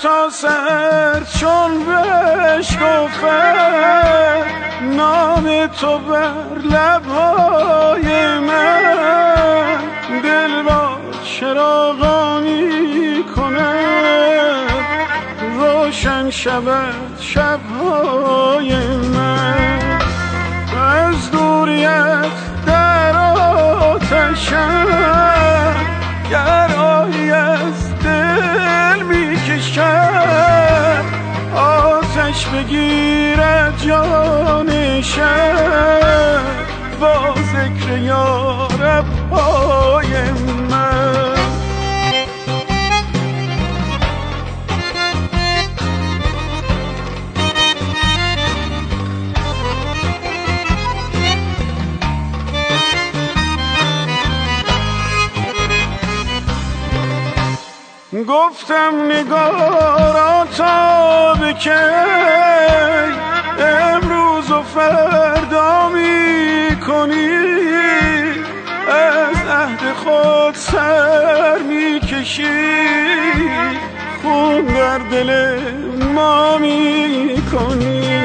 تا سر چون بشکفه نام تو بر لبهای من، دل را چراغا میکنه روشن شود شبهای من. از دوریت در آتشم گرایی از دل میکشم، آتش بگیرد جان شب با ذکر یارب های من. گفتم نگارا تا به کی امروز و فردا می کنی، از عهد خود سر می کشی خون در دل ما می کنی.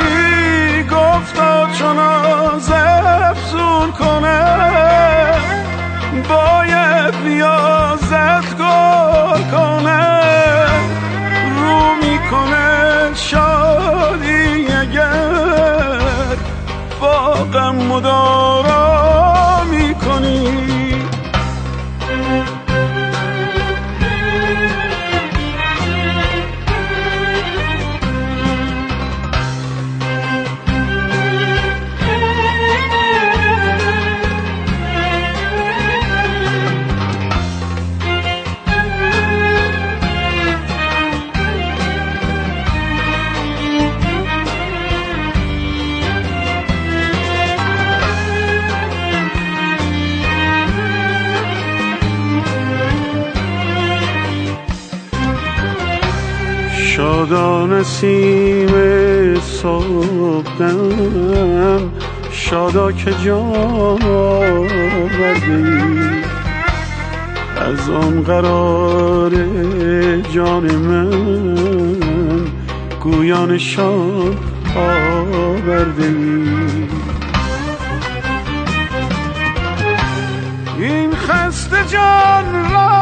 گفتا چون آز افزون کنم باید نیازت گل کنه، رو میکنه شادی اگر با غم مدارا میکنی. شادا نسیم صبحدم، شادا که جان آوردی، از آن قرار جان من گویا نشان آوردی. این خسته جان را